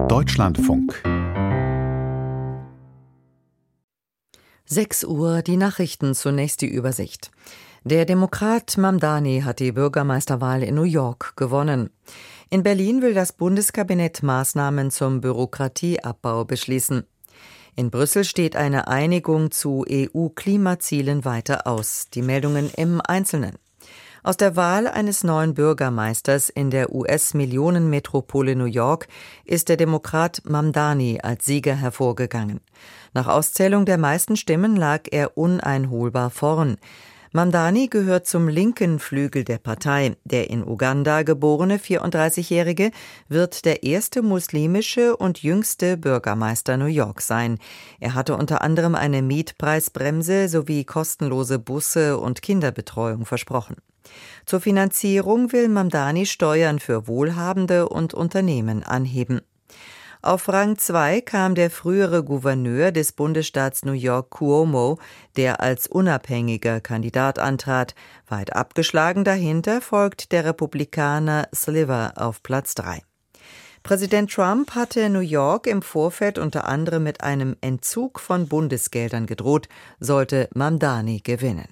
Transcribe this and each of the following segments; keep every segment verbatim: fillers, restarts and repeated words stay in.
Deutschlandfunk. sechs Uhr, die Nachrichten, zunächst die Übersicht. Der Demokrat Mamdani hat die Bürgermeisterwahl in New York gewonnen. In Berlin will das Bundeskabinett Maßnahmen zum Bürokratieabbau beschließen. In Brüssel steht eine Einigung zu E U-Klimazielen weiter aus. Die Meldungen im Einzelnen. Aus der Wahl eines neuen Bürgermeisters in der U S-Millionenmetropole New York ist der Demokrat Mamdani als Sieger hervorgegangen. Nach Auszählung der meisten Stimmen lag er uneinholbar vorn. Mamdani gehört zum linken Flügel der Partei. Der in Uganda geborene vierunddreißigjährige wird der erste muslimische und jüngste Bürgermeister New York sein. Er hatte unter anderem eine Mietpreisbremse sowie kostenlose Busse und Kinderbetreuung versprochen. Zur Finanzierung will Mamdani Steuern für Wohlhabende und Unternehmen anheben. Auf Rang zwei kam der frühere Gouverneur des Bundesstaats New York Cuomo, der als unabhängiger Kandidat antrat. Weit abgeschlagen dahinter folgt der Republikaner Sliver auf Platz drei. Präsident Trump hatte New York im Vorfeld unter anderem mit einem Entzug von Bundesgeldern gedroht, sollte Mamdani gewinnen.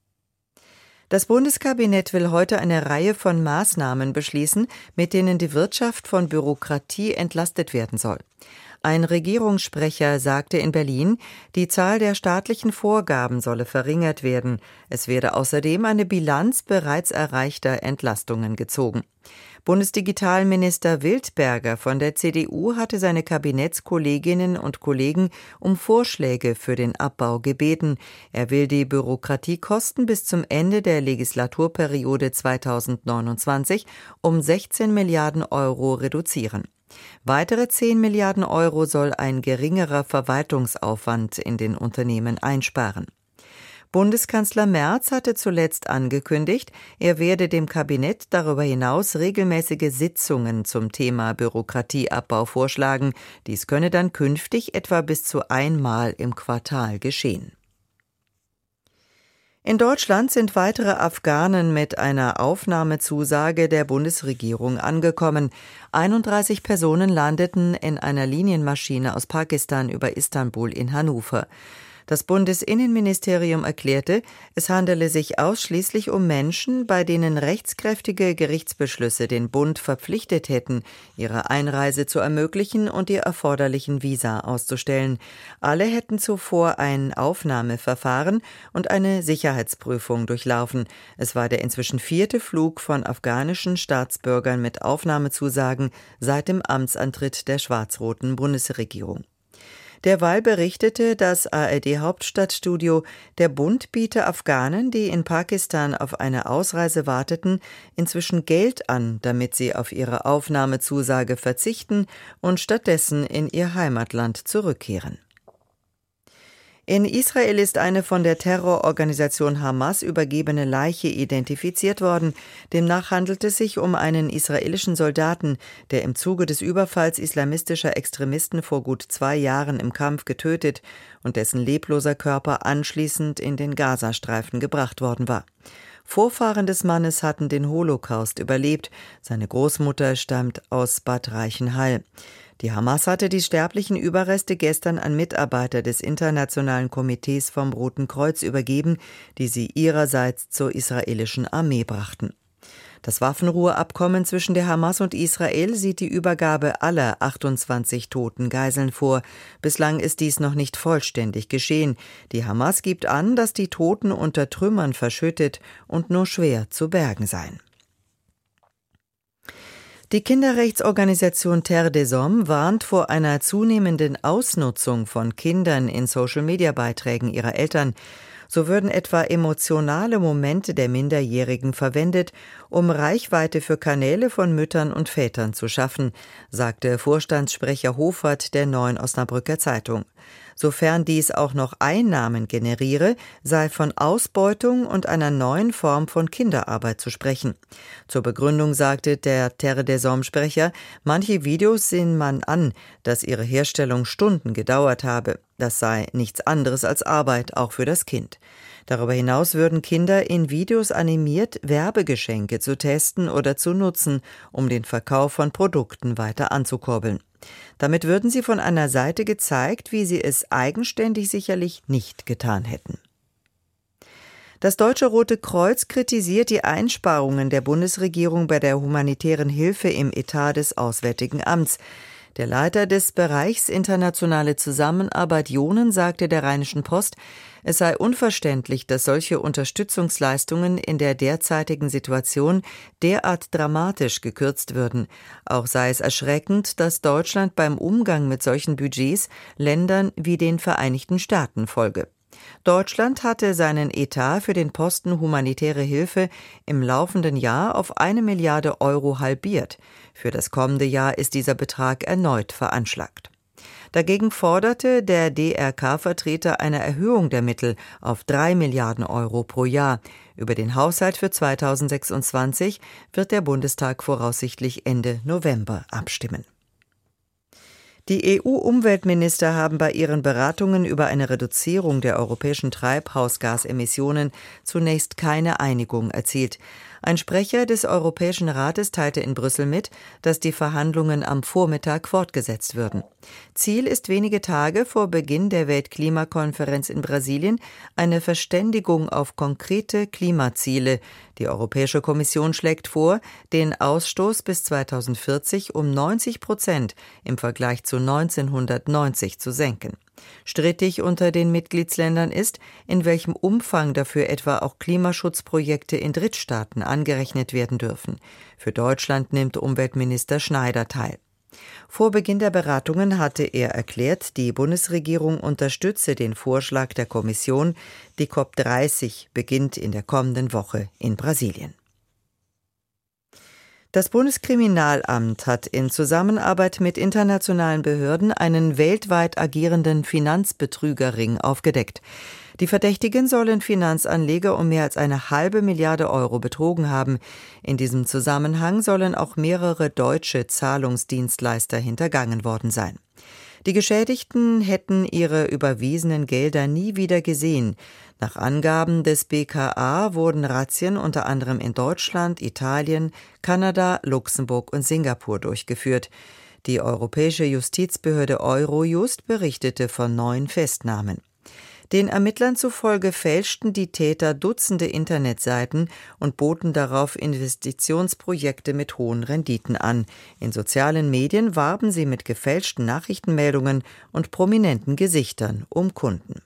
Das Bundeskabinett will heute eine Reihe von Maßnahmen beschließen, mit denen die Wirtschaft von Bürokratie entlastet werden soll. Ein Regierungssprecher sagte in Berlin, die Zahl der staatlichen Vorgaben solle verringert werden. Es werde außerdem eine Bilanz bereits erreichter Entlastungen gezogen. Bundesdigitalminister Wildberger von der C D U hatte seine Kabinettskolleginnen und Kollegen um Vorschläge für den Abbau gebeten. Er will die Bürokratiekosten bis zum Ende der Legislaturperiode zweitausendneunundzwanzig um sechzehn Milliarden Euro reduzieren. Weitere zehn Milliarden Euro soll ein geringerer Verwaltungsaufwand in den Unternehmen einsparen. Bundeskanzler Merz hatte zuletzt angekündigt, er werde dem Kabinett darüber hinaus regelmäßige Sitzungen zum Thema Bürokratieabbau vorschlagen. Dies könne dann künftig etwa bis zu einmal im Quartal geschehen. In Deutschland sind weitere Afghanen mit einer Aufnahmezusage der Bundesregierung angekommen. einunddreißig Personen landeten in einer Linienmaschine aus Pakistan über Istanbul in Hannover. Das Bundesinnenministerium erklärte, es handele sich ausschließlich um Menschen, bei denen rechtskräftige Gerichtsbeschlüsse den Bund verpflichtet hätten, ihre Einreise zu ermöglichen und die erforderlichen Visa auszustellen. Alle hätten zuvor ein Aufnahmeverfahren und eine Sicherheitsprüfung durchlaufen. Es war der inzwischen vierte Flug von afghanischen Staatsbürgern mit Aufnahmezusagen seit dem Amtsantritt der schwarz-roten Bundesregierung. Derweil berichtete das A R D-Hauptstadtstudio, der Bund biete Afghanen, die in Pakistan auf eine Ausreise warteten, inzwischen Geld an, damit sie auf ihre Aufnahmezusage verzichten und stattdessen in ihr Heimatland zurückkehren. In Israel ist eine von der Terrororganisation Hamas übergebene Leiche identifiziert worden. Demnach handelt es sich um einen israelischen Soldaten, der im Zuge des Überfalls islamistischer Extremisten vor gut zwei Jahren im Kampf getötet und dessen lebloser Körper anschließend in den Gazastreifen gebracht worden war. Vorfahren des Mannes hatten den Holocaust überlebt. Seine Großmutter stammt aus Bad Reichenhall. Die Hamas hatte die sterblichen Überreste gestern an Mitarbeiter des Internationalen Komitees vom Roten Kreuz übergeben, die sie ihrerseits zur israelischen Armee brachten. Das Waffenruheabkommen zwischen der Hamas und Israel sieht die Übergabe aller achtundzwanzig toten Geiseln vor. Bislang ist dies noch nicht vollständig geschehen. Die Hamas gibt an, dass die Toten unter Trümmern verschüttet und nur schwer zu bergen seien. Die Kinderrechtsorganisation Terre des Hommes warnt vor einer zunehmenden Ausnutzung von Kindern in Social-Media-Beiträgen ihrer Eltern. So würden etwa emotionale Momente der Minderjährigen verwendet, um Reichweite für Kanäle von Müttern und Vätern zu schaffen, sagte Vorstandssprecher Hofert der Neuen Osnabrücker Zeitung. Sofern dies auch noch Einnahmen generiere, sei von Ausbeutung und einer neuen Form von Kinderarbeit zu sprechen. Zur Begründung sagte der Terre des Hommes-Sprecher, manche Videos sehen man an, dass ihre Herstellung Stunden gedauert habe. Das sei nichts anderes als Arbeit, auch für das Kind. Darüber hinaus würden Kinder in Videos animiert, Werbegeschenke zu testen oder zu nutzen, um den Verkauf von Produkten weiter anzukurbeln. Damit würden sie von einer Seite gezeigt, wie sie es eigenständig sicherlich nicht getan hätten. Das Deutsche Rote Kreuz kritisiert die Einsparungen der Bundesregierung bei der humanitären Hilfe im Etat des Auswärtigen Amts. Der Leiter des Bereichs Internationale Zusammenarbeit Jonen sagte der Rheinischen Post, es sei unverständlich, dass solche Unterstützungsleistungen in der derzeitigen Situation derart dramatisch gekürzt würden. Auch sei es erschreckend, dass Deutschland beim Umgang mit solchen Budgets Ländern wie den Vereinigten Staaten folge. Deutschland hatte seinen Etat für den Posten humanitäre Hilfe im laufenden Jahr auf eine Milliarde Euro halbiert. Für das kommende Jahr ist dieser Betrag erneut veranschlagt. Dagegen forderte der D R K-Vertreter eine Erhöhung der Mittel auf drei Milliarden Euro pro Jahr. Über den Haushalt für zweitausendsechsundzwanzig wird der Bundestag voraussichtlich Ende November abstimmen. Die E U-Umweltminister haben bei ihren Beratungen über eine Reduzierung der europäischen Treibhausgasemissionen zunächst keine Einigung erzielt. Ein Sprecher des Europäischen Rates teilte in Brüssel mit, dass die Verhandlungen am Vormittag fortgesetzt würden. Ziel ist wenige Tage vor Beginn der Weltklimakonferenz in Brasilien eine Verständigung auf konkrete Klimaziele. Die Europäische Kommission schlägt vor, den Ausstoß bis zweitausendvierzig um neunzig Prozent im Vergleich zu neunzehnhundertneunzig zu senken. Strittig unter den Mitgliedsländern ist, in welchem Umfang dafür etwa auch Klimaschutzprojekte in Drittstaaten angerechnet werden dürfen. Für Deutschland nimmt Umweltminister Schneider teil. Vor Beginn der Beratungen hatte er erklärt, die Bundesregierung unterstütze den Vorschlag der Kommission. Die COP dreißig beginnt in der kommenden Woche in Brasilien. Das Bundeskriminalamt hat in Zusammenarbeit mit internationalen Behörden einen weltweit agierenden Finanzbetrügerring aufgedeckt. Die Verdächtigen sollen Finanzanleger um mehr als eine halbe Milliarde Euro betrogen haben. In diesem Zusammenhang sollen auch mehrere deutsche Zahlungsdienstleister hintergangen worden sein. Die Geschädigten hätten ihre überwiesenen Gelder nie wieder gesehen. Nach Angaben des B K A wurden Razzien unter anderem in Deutschland, Italien, Kanada, Luxemburg und Singapur durchgeführt. Die europäische Justizbehörde Eurojust berichtete von neun Festnahmen. Den Ermittlern zufolge fälschten die Täter Dutzende Internetseiten und boten darauf Investitionsprojekte mit hohen Renditen an. In sozialen Medien warben sie mit gefälschten Nachrichtenmeldungen und prominenten Gesichtern um Kunden.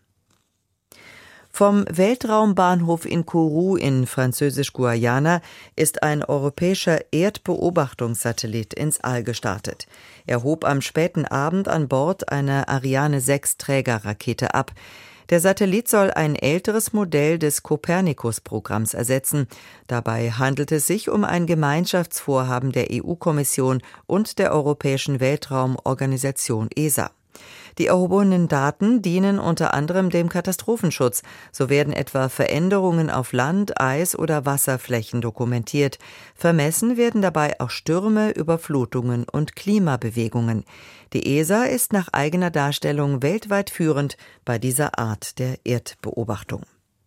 Vom Weltraumbahnhof in Kourou in Französisch-Guayana ist ein europäischer Erdbeobachtungssatellit ins All gestartet. Er hob am späten Abend an Bord einer Ariane sechs Trägerrakete ab. Der Satellit soll ein älteres Modell des Copernicus-Programms ersetzen. Dabei handelt es sich um ein Gemeinschaftsvorhaben der E U-Kommission und der Europäischen Weltraumorganisation E S A. Die erhobenen Daten dienen unter anderem dem Katastrophenschutz. So werden etwa Veränderungen auf Land-, Eis- oder Wasserflächen dokumentiert. Vermessen werden dabei auch Stürme, Überflutungen und Klimabewegungen. Die E S A ist nach eigener Darstellung weltweit führend bei dieser Art der Erdbeobachtung.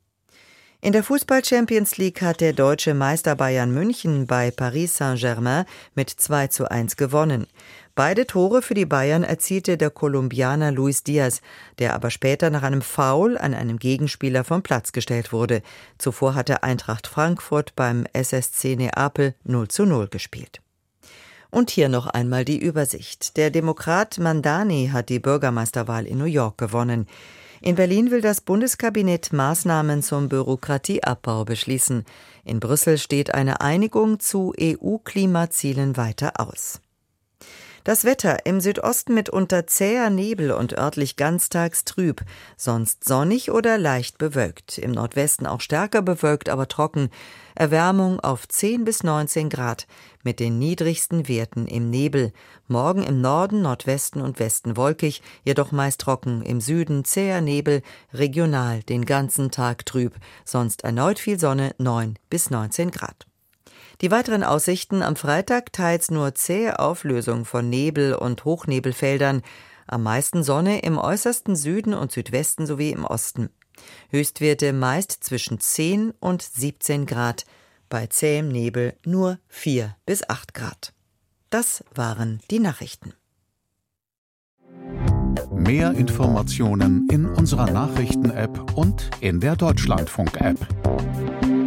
In der Fußball-Champions League hat der deutsche Meister Bayern München bei Paris Saint-Germain mit zwei zu eins gewonnen. Beide Tore für die Bayern erzielte der Kolumbianer Luis Diaz, der aber später nach einem Foul an einem Gegenspieler vom Platz gestellt wurde. Zuvor hatte Eintracht Frankfurt beim S S C Neapel null zu null gespielt. Und hier noch einmal die Übersicht. Der Demokrat Mamdani hat die Bürgermeisterwahl in New York gewonnen. In Berlin will das Bundeskabinett Maßnahmen zum Bürokratieabbau beschließen. In Brüssel steht eine Einigung zu E U-Klimazielen weiter aus. Das Wetter: im Südosten mitunter zäher Nebel und örtlich ganztags trüb, sonst sonnig oder leicht bewölkt. Im Nordwesten auch stärker bewölkt, aber trocken. Erwärmung auf zehn bis neunzehn Grad, mit den niedrigsten Werten im Nebel. Morgen im Norden, Nordwesten und Westen wolkig, jedoch meist trocken. Im Süden zäher Nebel, regional den ganzen Tag trüb, sonst erneut viel Sonne, neun bis neunzehn Grad. Die weiteren Aussichten: am Freitag teils nur zähe Auflösung von Nebel- und Hochnebelfeldern, am meisten Sonne im äußersten Süden und Südwesten sowie im Osten. Höchstwerte meist zwischen zehn und siebzehn Grad, bei zähem Nebel nur vier bis acht Grad. Das waren die Nachrichten. Mehr Informationen in unserer Nachrichten-App und in der Deutschlandfunk-App.